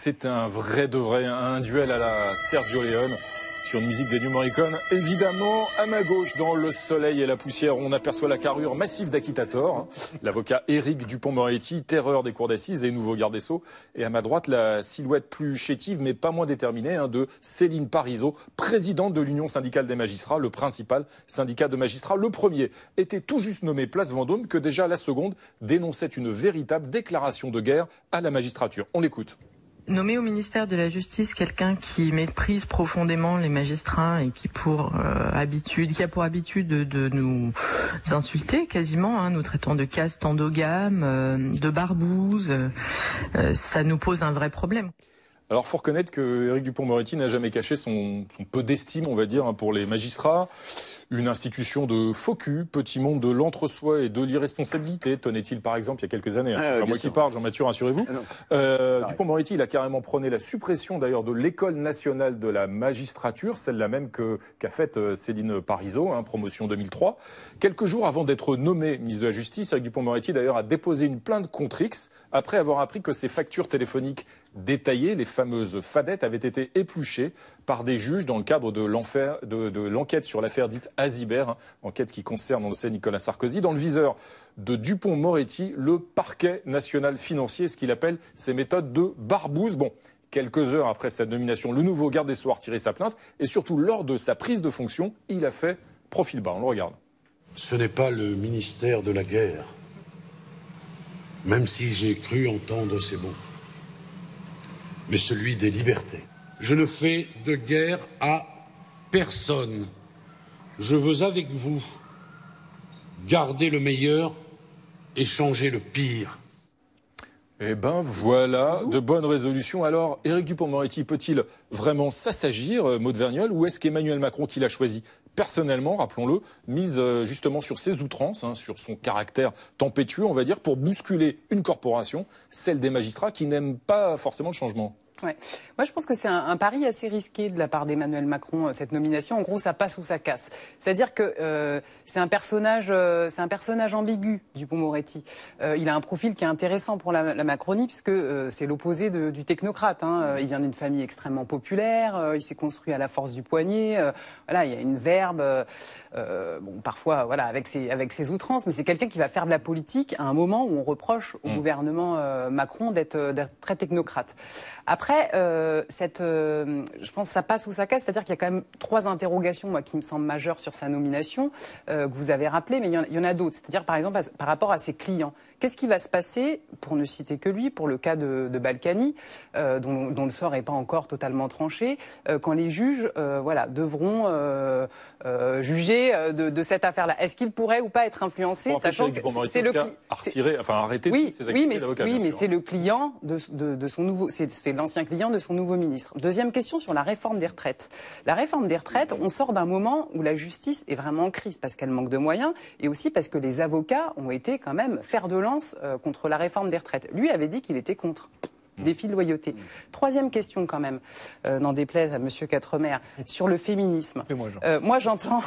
c'est un vrai de vrai, un duel à la Sergio Leone sur une musique d'Ennio Morricone. Évidemment, à ma gauche, dans le soleil et la poussière, on aperçoit la carrure massive d'Acquitator, l'avocat Éric Dupond-Moretti, terreur des cours d'assises et nouveau garde des Sceaux. Et à ma droite, la silhouette plus chétive, mais pas moins déterminée, de Céline Parizeau, présidente de l'Union syndicale des magistrats, le principal syndicat de magistrats. Le premier était tout juste nommé Place Vendôme, que déjà la seconde dénonçait une véritable déclaration de guerre à la magistrature. On l'écoute. Nommer au ministère de la Justice quelqu'un qui méprise profondément les magistrats et qui a pour habitude de nous insulter quasiment, nous traitant de caste endogame, de barbouze, ça nous pose un vrai problème. Alors, faut reconnaître que Éric Dupond-Moretti n'a jamais caché son peu d'estime, on va dire, pour les magistrats. Une institution de faux cul, petit monde de l'entre-soi et de l'irresponsabilité, tenait-il par exemple il y a quelques années. C'est pas moi qui parle, Jean-Mathieu, rassurez-vous. Dupond-Moretti, il a carrément prôné la suppression d'ailleurs de l'École nationale de la magistrature, celle-là même qu'a faite Céline Parizeau, promotion 2003. Quelques jours avant d'être nommé ministre de la Justice, Éric Dupond-Moretti d'ailleurs a déposé une plainte contre X après avoir appris que ses factures téléphoniques détaillées, les fameuses fadettes, avaient été épluchées par des juges dans le cadre de l'enquête sur l'affaire dite Azibert, enquête qui concerne, on le sait, Nicolas Sarkozy. Dans le viseur de Dupond-Moretti, le parquet national financier, ce qu'il appelle ses méthodes de barbouze. Bon, quelques heures après sa nomination, le nouveau garde des Sceaux a retiré sa plainte et surtout lors de sa prise de fonction, il a fait profil bas. On le regarde. Ce n'est pas le ministère de la guerre, même si j'ai cru entendre ces mots, mais celui des libertés. Je ne fais de guerre à personne. Je veux avec vous garder le meilleur et changer le pire. Eh ben voilà, de bonnes résolutions. Alors, Éric Dupond-Moretti peut-il vraiment s'assagir, Maud Vergnol, ou est-ce qu'Emmanuel Macron, qui l'a choisi personnellement, rappelons-le, mise justement sur ses outrances, sur son caractère tempétueux, on va dire, pour bousculer une corporation, celle des magistrats, qui n'aime pas forcément le changement? Ouais. Moi, je pense que c'est un pari assez risqué de la part d'Emmanuel Macron, cette nomination. En gros, ça passe ou ça casse. C'est-à-dire que c'est un personnage ambigu, Dupond-Moretti. Il a un profil qui est intéressant pour la Macronie, puisque c'est l'opposé du technocrate. Il vient d'une famille extrêmement populaire. Il s'est construit à la force du poignet. Voilà, il y a une verbe, parfois, voilà, avec ses outrances. Mais c'est quelqu'un qui va faire de la politique à un moment où on reproche au gouvernement Macron d'être très technocrate. Après, je pense que ça passe ou ça casse, c'est-à-dire qu'il y a quand même 3 interrogations, moi, qui me semblent majeures sur sa nomination, que vous avez rappelées, mais il y en a d'autres. C'est-à-dire, par exemple, par rapport à ses clients. Qu'est-ce qui va se passer, pour ne citer que lui, pour le cas de Balkany, dont le sort n'est pas encore totalement tranché, quand les juges devront juger de cette affaire-là? Est-ce qu'il pourrait ou pas être influencé, sachant que c'est le arrêter toutes ses activités d'avocat. Oui, mais c'est le client de son nouveau, c'est l'ancien client de son nouveau ministre. Deuxième question sur la réforme des retraites. La réforme des retraites, on sort d'un moment où la justice est vraiment en crise parce qu'elle manque de moyens et aussi parce que les avocats ont été quand même fer de lance contre la réforme des retraites. Lui avait dit qu'il était contre. Défi de loyauté. Troisième question quand même, n'en déplaise à Monsieur Quatremer, sur le féminisme. Moi j'entends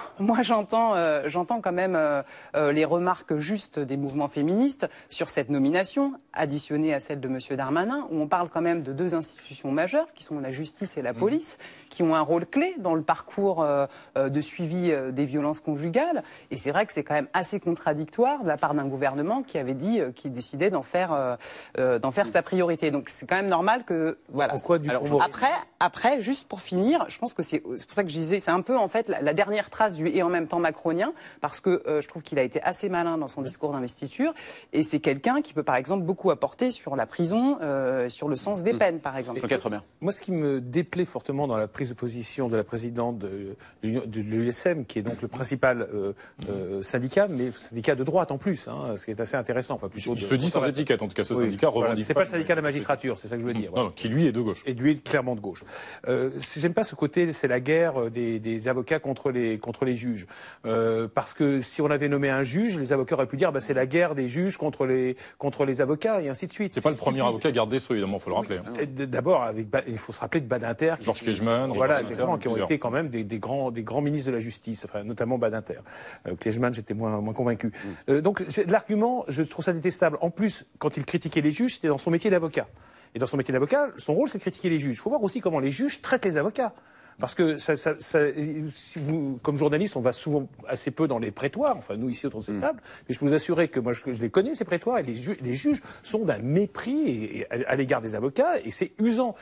quand même les remarques justes des mouvements féministes sur cette nomination, additionnée à celle de Monsieur Darmanin, où on parle quand même de 2 institutions majeures, qui sont la justice et la police, qui ont un rôle clé dans le parcours de suivi des violences conjugales. Et c'est vrai que c'est quand même assez contradictoire de la part d'un gouvernement qui avait dit qu'il décidait d'en faire sa priorité. Donc c'est quand même normal que voilà. Après, juste pour finir, je pense que c'est pour ça que je disais, c'est un peu en fait la dernière trace du et en même temps macronien, parce que je trouve qu'il a été assez malin dans son discours d'investiture, et c'est quelqu'un qui peut par exemple beaucoup apporter sur la prison, sur le sens des peines par exemple. Moi, ce qui me déplaît fortement dans la prise de position de la présidente de l'USM, qui est donc le principal syndicat, mais syndicat de droite en plus, ce qui est assez intéressant. Enfin, il se dit sans étiquette, en tout cas, ce syndicat revendique. C'est pas le syndicat de la magistrature. C'est ça que je veux dire. Non, qui lui est de gauche. Et lui est clairement de gauche. J'aime pas ce côté, c'est la guerre des avocats contre les juges. Parce que si on avait nommé un juge, les avocats auraient pu dire c'est la guerre des juges contre les avocats et ainsi de suite. C'est pas le premier avocat garde des Sceaux, évidemment, il faut le rappeler. D'abord, il faut se rappeler de Badinter. Georges Kejman. Voilà, exactement, qui ont été quand même des grands ministres de la justice, enfin, notamment Badinter. Kejman, j'étais moins convaincu. Donc, l'argument, je trouve ça détestable. En plus, quand il critiquait les juges, c'était dans son métier d'avocat. Et dans son métier d'avocat, son rôle, c'est de critiquer les juges. Il faut voir aussi comment les juges traitent les avocats. Parce que si vous, comme journaliste, on va souvent assez peu dans les prétoires, enfin nous ici autour de cette table, mais je peux vous assurer que moi je les connais ces prétoires et les juges sont d'un mépris à l'égard des avocats et c'est usant.